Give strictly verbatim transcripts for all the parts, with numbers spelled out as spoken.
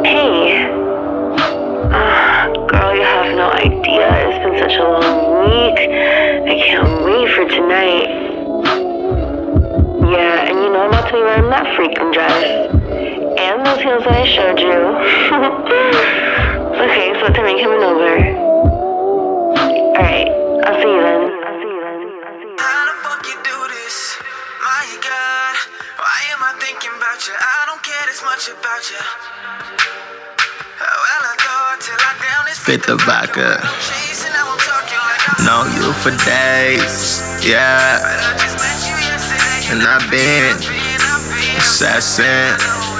Hey. Uh, girl, you have no idea. It's been such a long week. I can't wait for tonight. Yeah, and you know I'm about to be wearing that freaking dress. And those heels that I showed you. Okay, so what time are you coming over? Alright, I'll see you then. I'll see you then. I'll see you then. How the fuck you do this? My God, why am I thinking about you? I don't care this much about you. Well, I thought till I down this Fit the vodka. Know you for days, yeah. And I've been assassin.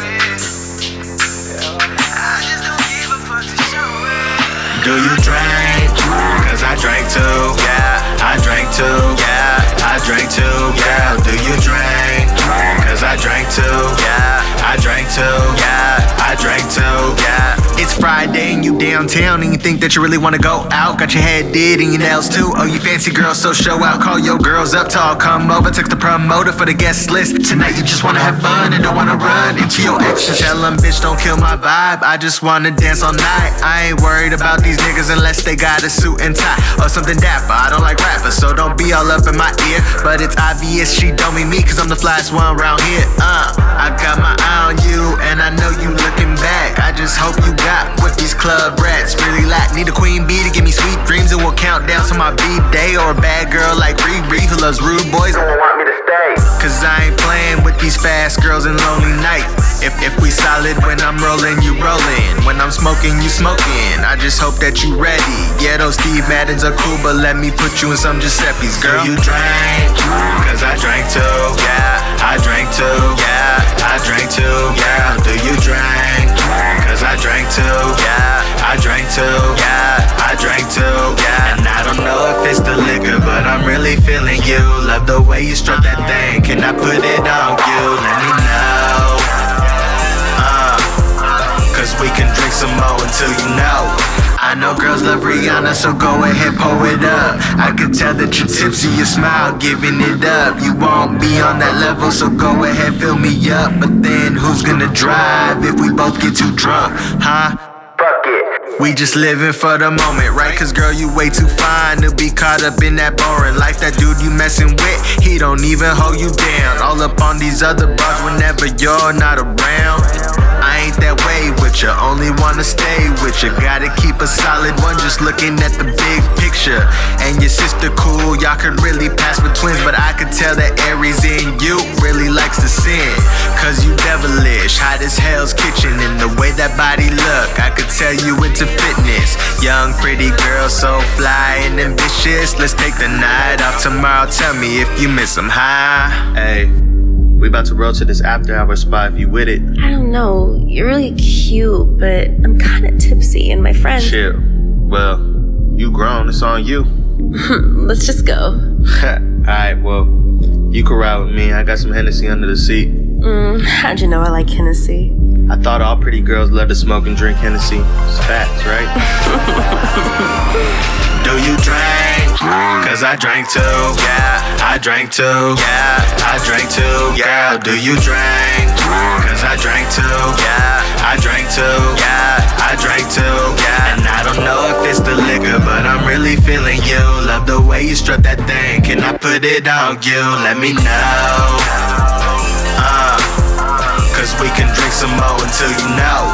Do you drink? Cause I drank too, yeah. I drank too, yeah. I drank too, yeah. Do you drink? Cause I drank too, yeah. I drank too, yeah. I drank too, yeah. It's Friday and you downtown and you think that you really wanna go out. Got your head did and your nails too. Oh, you fancy girls, so show out. Call your girls up, tall, come over. Text the promoter for the guest list. Tonight you just wanna have fun and don't wanna run into your exes. Tell them, bitch, don't kill my vibe. I just wanna dance all night. I ain't worried about these niggas unless they got a suit and tie or something dapper. I don't like rappers, so don't be all up in my ear. But it's obvious she don't mean me, cause I'm the flyest one around here. Uh, I got my eye on you and I know you looking back. I just hope you got what these club rats really lack. Need a queen bee to give me sweet dreams and we'll count down to my B-day. Or a bad girl like Riri who loves rude boys and will want me to stay. Cause I ain't playing with these fast girls and lonely nights. If, if we solid when I'm rolling, you rolling. When I'm smoking, you smoking. I just hope that you ready. Yeah, those Steve Maddens are cool, but let me put you in some Giuseppe's, girl. Do you drink? Cause I drank too, yeah. I drank too, yeah. I drank too, yeah. Do you drink? Cause I drank too, yeah. I drank too, yeah. I drank too, yeah. And I don't know if it's the liquor, but I'm really feeling you. Love the way you strut that thing. Can I put it on you? Let me know. Uh, Cause we can drink some more until you know. I know girls love Rihanna, so go ahead, pull it up. I can tell that you're tipsy, your smile giving it up. You won't be on that level, so go ahead, fill me up. But then who's gonna drive if we both get too drunk, huh? Fuck it. We just living for the moment, right? Cause girl, you way too fine to be caught up in that boring life. That dude you messing with, he don't even hold you down. All up on these other bars whenever you're not around. I ain't that way with you, only wanna stay with you. Gotta keep a solid one, just looking at the big picture. And your sister cool, y'all could really pass for twins. But I could tell that Aries in you really likes to sin. Cause you devilish, hot as hell's kitchen. And the way that body look, I could tell you into fitness. Young, pretty girl, so fly and ambitious. Let's take the night off tomorrow, tell me if you miss them, huh? Hey, we about to roll to this after hour spot if you with it. I don't know. You're really cute, but I'm kind of tipsy and my friends... Chill. Well, you grown, it's on you. Let's just go. Alright, well, you can ride with me. I got some Hennessy under the seat. Mm, how'd you know I like Hennessy? I thought all pretty girls love to smoke and drink Hennessy. It's facts, right? Do you drink? Cause I drank too, yeah. I drank too, yeah. I drank too, girl. Do you drink? Cause I drank too, yeah. I drank too, yeah. I drank too, yeah. And I don't know if it's the liquor, but I'm really feeling you. Love the way you strut that thing. Can I put it on you? Let me know. Uh, Cause we can drink some more until you know.